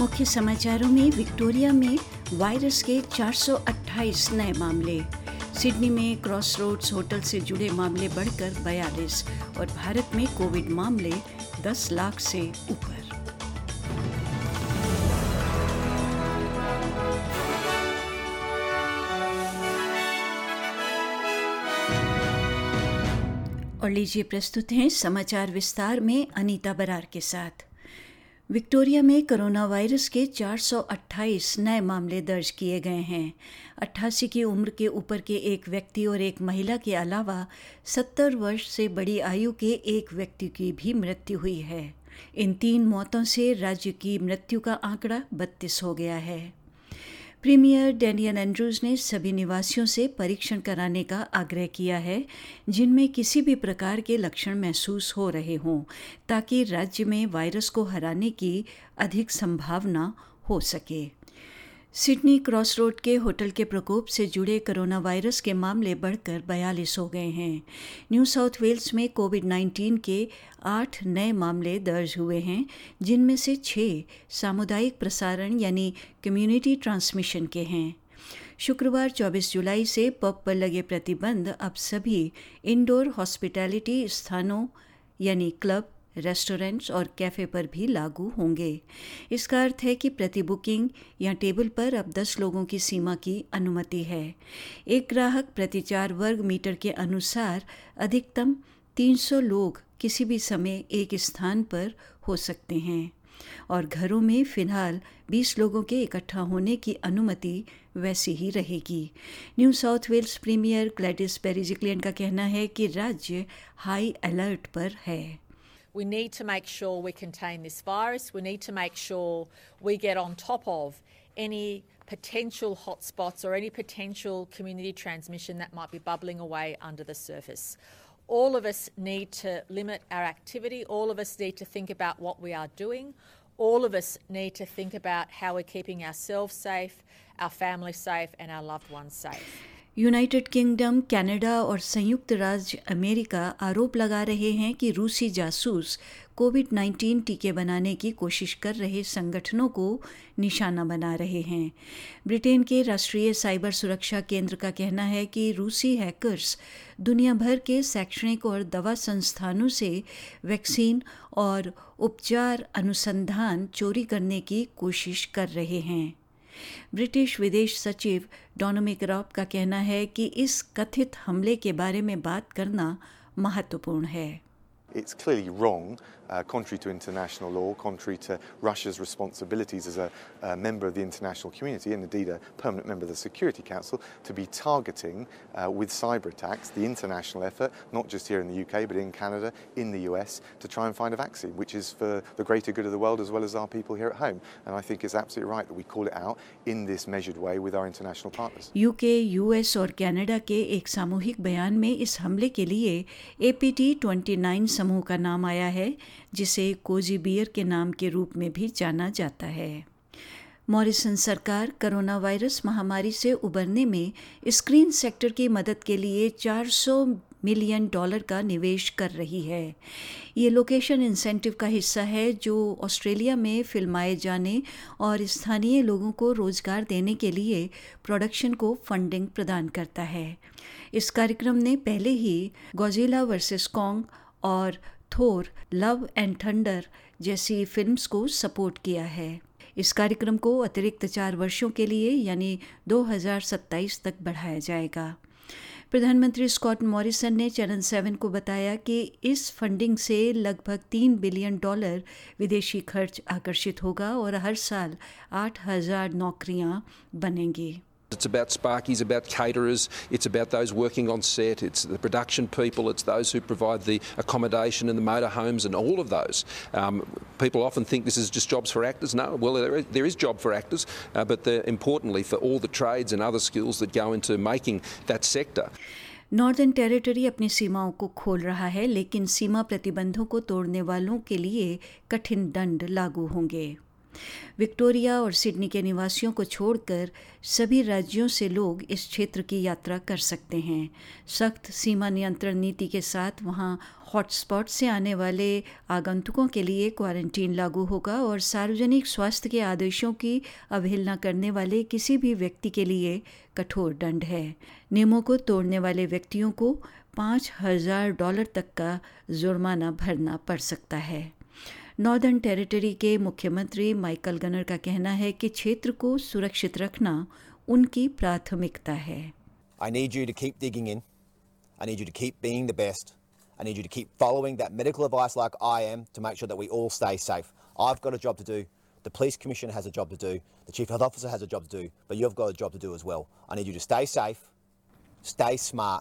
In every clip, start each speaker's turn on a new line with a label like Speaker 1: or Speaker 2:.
Speaker 1: मुख्य समाचारों में विक्टोरिया में वायरस के 428 नए मामले, सिडनी में क्रॉसरोड्स होटल से जुड़े मामले बढ़कर 42 और भारत में कोविड मामले 10 लाख से ऊपर। और लीजिए प्रस्तुत हैं समाचार विस्तार में अनीता बरार के साथ। विक्टोरिया में कोरोना वायरस के 428 नए मामले दर्ज किए गए हैं। 88 की उम्र के ऊपर के एक व्यक्ति और एक महिला के अलावा 70 वर्ष से बड़ी आयु के एक व्यक्ति की भी मृत्यु हुई है। इन 3 मौतों से राज्य की मृत्यु का आंकड़ा 32 हो गया है। प्रीमियर डैनियल एंड्रूज ने सभी निवासियों से परीक्षण कराने का आग्रह किया है जिनमें किसी भी प्रकार के लक्षण महसूस हो रहे हों, ताकि राज्य में वायरस को हराने की अधिक संभावना हो सके। सिडनी क्रॉसरोड के होटल के प्रकोप से जुड़े कोरोना वायरस के मामले बढ़कर 42 हो गए हैं। न्यू साउथ वेल्स में कोविड-19 के 8 नए मामले दर्ज हुए हैं, जिनमें से 6 सामुदायिक प्रसारण यानी कम्युनिटी ट्रांसमिशन के हैं। शुक्रवार 24 जुलाई से पब पर लगे प्रतिबंध अब सभी इंडोर हॉस्पिटैलिटी स्थानों यानी क्लब, रेस्टोरेंट्स और कैफ़े पर भी लागू होंगे। इसका अर्थ है कि प्रति बुकिंग या टेबल पर अब 10 लोगों की सीमा की अनुमति है। एक ग्राहक प्रति 4 वर्ग मीटर के अनुसार अधिकतम 300 लोग किसी भी समय एक स्थान पर हो सकते हैं और घरों में फिलहाल 20 लोगों के इकट्ठा होने की अनुमति वैसी ही रहेगी। New South Wales premier Gladys Berejiklian का कहना है कि राज्य हाई अलर्ट पर है।
Speaker 2: We need to make sure we contain this virus. We need to make sure we get on top of any potential hotspots or any potential community transmission that might be bubbling away under the surface. All of us need to limit our activity. All of us need to think about what we are doing. All of us need to think about how we're keeping ourselves safe, our family safe, and our loved ones safe.
Speaker 1: United Kingdom, Canada और संयुक्त राज्य America आरोप लगा रहे हैं कि रूसी जासूस कोविड-19 टीके बनाने की कोशिश कर रहे संगठनों को निशाना बना रहे हैं। ब्रिटेन के राष्ट्रीय साइबर सुरक्षा केंद्र का कहना है कि रूसी हैकर्स दुनिया भर के शैक्षणिक और दवा संस्थानों से वैक्सीन और उपचार अनुसंधान चोरी करने की कोशिश कर रहे हैं। ब्रिटिश विदेश सचिव डोमिनिक रॉब का कहना है कि इस कथित हमले के बारे में बात करना महत्वपूर्ण है।
Speaker 3: It's clearly wrong, contrary to international law, contrary to Russia's responsibilities as a member of the international community and indeed a permanent member of the Security Council, to be targeting with cyber attacks the international effort, not just here in the UK but in Canada, in the US, to try and find a vaccine, which is for the greater good of the world as well as our people here at home. And I think it's absolutely right that we call it out in this measured way with our international partners.
Speaker 1: UK, US और Canada के एक सामूहिक बयान में इस हमले के लिए APT29 समूह का नाम आया है, जिसे कोजी बियर के नाम के रूप में भी जाना जाता है। मॉरिसन सरकार कोरोना वायरस महामारी से उबरने में स्क्रीन सेक्टर की मदद के लिए $400 मिलियन का निवेश कर रही है। ये लोकेशन इंसेंटिव का हिस्सा है जो ऑस्ट्रेलिया में फिल्माए जाने और स्थानीय लोगों को रोजगार देने के लिए प्रोडक्शन को फंडिंग प्रदान करता है। इस कार्यक्रम ने पहले ही गॉजिला वर्सेस कॉन्ग और थोर लव एंड थंडर जैसी फिल्म्स को सपोर्ट किया है। इस कार्यक्रम को अतिरिक्त 4 वर्षों के लिए यानी 2027 तक बढ़ाया जाएगा। प्रधानमंत्री स्कॉट मॉरिसन ने चैनल 7 को बताया कि इस फंडिंग से लगभग $3 बिलियन विदेशी खर्च आकर्षित होगा और हर साल 8,000 नौकरियां बनेंगी।
Speaker 4: It's about sparkies, about caterers, it's about those working on set, it's the production people, it's those who provide the accommodation and the motorhomes and all of those. People often think this is just jobs for actors. No, well, there is job for actors, but importantly for all the trades and other skills that go into making that sector.
Speaker 1: Northern Territory अपनी सीमाओं को खोल रहा है, लेकिन सीमा प्रतिबंधों को तोड़ने वालों के लिए कठिन दंड लागू होंगे। विक्टोरिया और सिडनी के निवासियों को छोड़कर सभी राज्यों से लोग इस क्षेत्र की यात्रा कर सकते हैं। सख्त सीमा नियंत्रण नीति के साथ वहां हॉटस्पॉट से आने वाले आगंतुकों के लिए क्वारंटीन लागू होगा और सार्वजनिक स्वास्थ्य के आदेशों की अवहेलना करने वाले किसी भी व्यक्ति के लिए कठोर दंड है। नियमों को तोड़ने वाले व्यक्तियों को $5,000 तक का जुर्माना भरना पड़ सकता है। नॉर्दर्न टेरिटरी के मुख्यमंत्री माइकल गनर का कहना है कि क्षेत्र को सुरक्षित रखना उनकी प्राथमिकता है।
Speaker 5: I need you to keep digging in. I need you to keep being the best. I need you to keep following that medical advice like I am to make sure that we all stay safe. I've got a job to do. The police commissioner has a job to do. The chief health officer has a job to do. But you've got a job to do as well. I need you to stay safe, stay smart,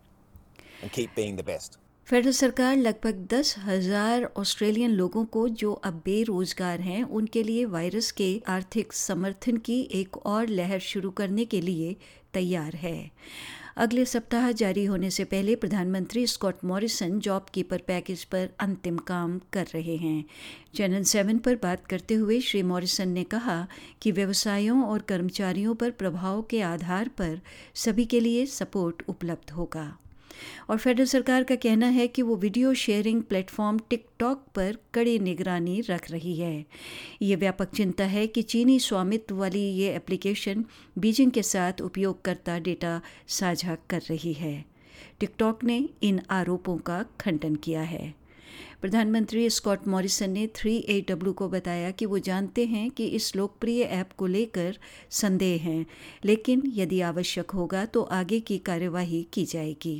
Speaker 5: and keep being the best.
Speaker 1: Federal सरकार लगभग 10,000 Australian लोगों को जो अब बेरोजगार हैं उनके लिए वायरस के आर्थिक समर्थन की एक और लहर शुरू करने के लिए तैयार है। अगले सप्ताह जारी होने से पहले प्रधानमंत्री Scott Morrison job keeper package पर अंतिम काम कर रहे हैं। चैनल 7 पर बात करते हुए श्री मॉरिसन ने कहा कि व्यवसायों और कर्मचारियों पर प्रभाव के आधार पर सभी के लिए सपोर्ट उपलब्ध होगा। और फेडरल सरकार का कहना है कि वो वीडियो शेयरिंग प्लेटफॉर्म टिकटॉक पर कड़ी निगरानी रख रही है। ये व्यापक चिंता है कि चीनी स्वामित्व वाली ये एप्लीकेशन बीजिंग के साथ उपयोगकर्ता डेटा साझा कर रही है। टिकटॉक ने इन आरोपों का खंडन किया है। प्रधानमंत्री स्कॉट मॉरिसन ने 3AW को बताया कि वो जानते हैं कि इस लोकप्रिय ऐप को लेकर संदेह हैं, लेकिन यदि आवश्यक होगा तो आगे की कार्यवाही की जाएगी।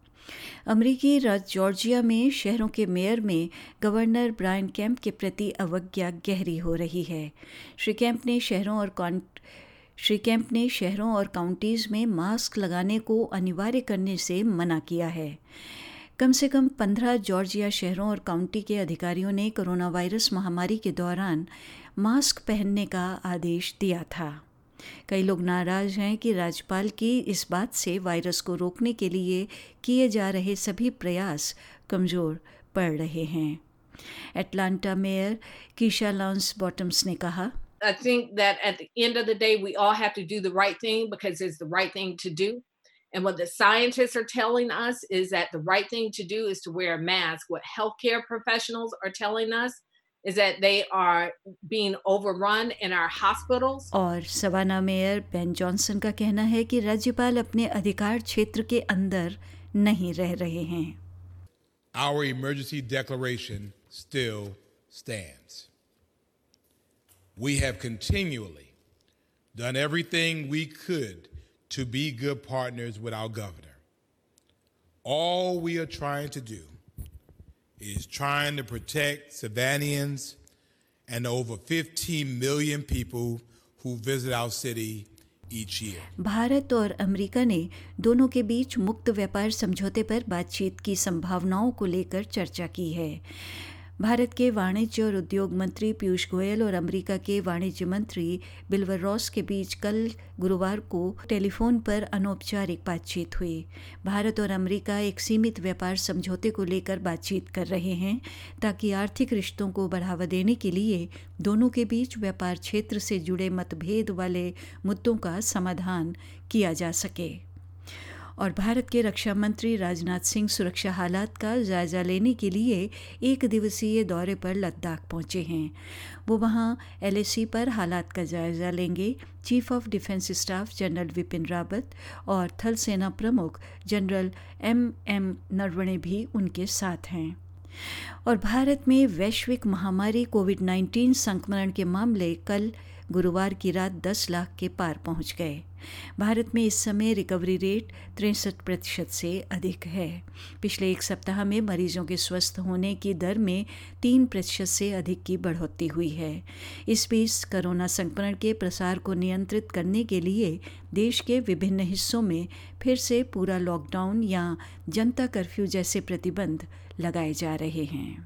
Speaker 1: अमेरिकी राज्य जॉर्जिया में शहरों के मेयर में गवर्नर ब्रायन केम्प के प्रति अवज्ञा गहरी हो रही है। श्री केम्प ने शहरों और काउंटीज़ में मास्क लगाने को अनिवार्य करने से मना किया है। कम से कम 15 जॉर्जिया शहरों और काउंटी के अधिकारियों ने कोरोना वायरस महामारी के दौरान मास्क पहनने का आदेश दिया था। कई लोग नाराज हैं कि राज्यपाल की इस बात से वायरस को रोकने के लिए किए जा रहे सभी प्रयास कमज़ोर पड़ रहे हैं। Atlanta mayor Keisha Lance Bottoms ने कहा,
Speaker 6: I think that at the end of the day, we all have to do the right thing because it's the right thing to do. And what the scientists are telling us is that the right thing to do is to wear a mask. What healthcare professionals are telling us is that they are being overrun in our hospitals.
Speaker 1: और Savannah mayor Van Johnson का कहना है कि राज्यपाल अपने अधिकार क्षेत्र के अंदर नहीं रह रहे हैं।
Speaker 7: Our emergency declaration still stands. We have continually done everything we could to be good partners with our governor. All we are trying to do is trying to protect Savannahans and over 15 million people who visit our city each year.
Speaker 1: Bharat और America ने दोनों के बीच मुक्त व्यापार समझौते पर बातचीत की संभावनाओं को लेकर चर्चा की है। भारत के वाणिज्य और उद्योग मंत्री पीयूष गोयल और अमेरिका के वाणिज्य मंत्री विल्बर रॉस के बीच कल गुरुवार को टेलीफोन पर अनौपचारिक बातचीत हुई। भारत और अमेरिका एक सीमित व्यापार समझौते को लेकर बातचीत कर रहे हैं ताकि आर्थिक रिश्तों को बढ़ावा देने के लिए दोनों के बीच व्यापार क्षेत्र से जुड़े मतभेद वाले मुद्दों का समाधान किया जा सके। और भारत के रक्षा मंत्री राजनाथ सिंह सुरक्षा हालात का जायजा लेने के लिए एक दिवसीय दौरे पर लद्दाख पहुंचे हैं। वो वहां LAC पर हालात का जायजा लेंगे। Chief of defence staff general Vipin Rawat और थल सेना प्रमुख जनरल MM नरवणे भी उनके साथ हैं। और भारत में वैश्विक महामारी कोविड-19 संक्रमण के मामले कल गुरुवार की रात 10 लाख के पार पहुंच गए। भारत में इस समय रिकवरी रेट 63% से अधिक है। पिछले एक सप्ताह में मरीजों के स्वस्थ होने की दर में 3% से अधिक की बढ़ोतरी हुई है। इस बीच कोरोना संक्रमण के प्रसार को नियंत्रित करने के लिए देश के विभिन्न हिस्सों में फिर से पूरा लॉकडाउन या जनता कर्फ्यू जैसे प्रतिबंध लगाए जा रहे हैं।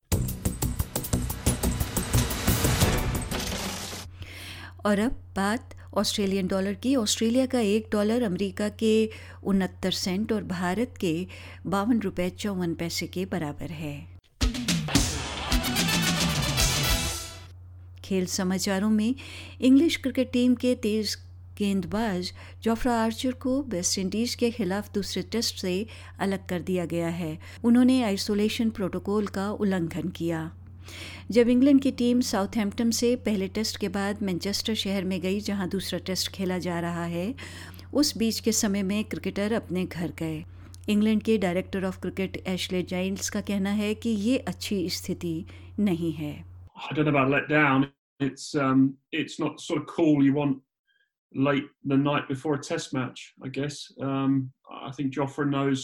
Speaker 1: और अब बात ऑस्ट्रेलियन डॉलर की। ऑस्ट्रेलिया का $1 अमेरिका के 69 सेंट और भारत के 52 रुपये 54 पैसे के बराबर है। खेल समाचारों में इंग्लिश क्रिकेट टीम के तेज गेंदबाज जोफ्रा आर्चर को वेस्ट इंडीज के खिलाफ दूसरे टेस्ट से अलग कर दिया गया है। उन्होंने आइसोलेशन प्रोटोकॉल का उल्लंघन किया। जब इंग्लैंड की टीम साउथहैम्पटन से पहले टेस्ट के बाद मैनचेस्टर शहर में गई जहां दूसरा टेस्ट खेला जा रहा है, उस बीच के समय में क्रिकेटर अपने घर गए। इंग्लैंड के director of cricket Ashley Giles का कहना है कि ये अच्छी स्थिति नहीं है।
Speaker 8: I don't know about let down. It's not sort of cool you want late the night before a test match, I guess. I think Jofra knows,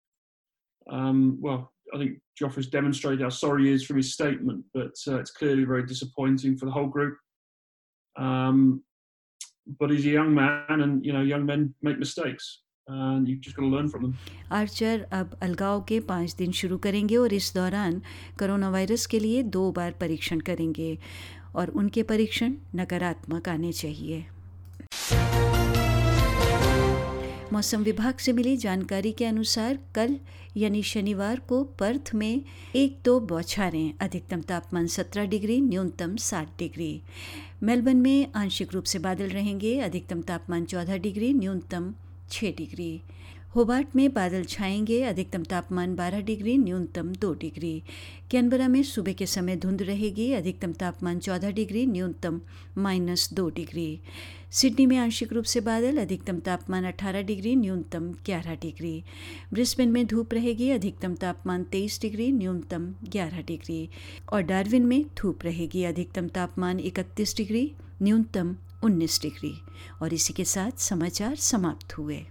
Speaker 8: I think Jofra's demonstrated how sorry he is from his statement, but it's clearly very disappointing for the whole group. But he's a young man, and young men make mistakes, and you've just got to learn from them.
Speaker 1: Archer अब अलगाव के 5 दिन शुरू करेंगे और इस दौरान corona virus के लिए 2 बार परीक्षण करेंगे और उनके परीक्षण नकारात्मक आने चाहिए। मौसम विभाग से मिली जानकारी के अनुसार कल यानी शनिवार को पर्थ में 1-2 बौछारें, अधिकतम तापमान 17 डिग्री, न्यूनतम 7 डिग्री। मेलबर्न में आंशिक रूप से बादल रहेंगे, अधिकतम तापमान 14 डिग्री, न्यूनतम 6 डिग्री। होबार्ट में बादल छाएंगे, अधिकतम तापमान 12 डिग्री, न्यूनतम 2 डिग्री। कैनबरा में सुबह के समय धुंध रहेगी, अधिकतम तापमान 14 डिग्री, न्यूनतम -2 डिग्री। सिडनी में आंशिक रूप से बादल, अधिकतम तापमान 18 डिग्री, न्यूनतम 11 डिग्री। ब्रिस्बेन में धूप रहेगी, अधिकतम तापमान 23 डिग्री, न्यूनतम 11 डिग्री। और डार्विन में धूप रहेगी, अधिकतम तापमान 31 डिग्री, न्यूनतम 19 डिग्री। और इसी के साथ समाचार समाप्त हुए।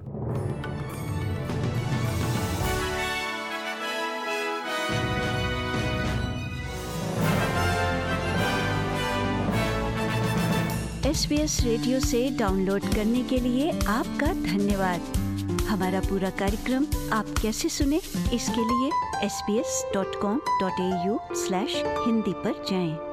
Speaker 1: SBS रेडियो से डाउनलोड करने के लिए आपका धन्यवाद। हमारा पूरा कार्यक्रम आप कैसे सुने, इसके लिए sbs.com.au/hindi पर जाएं।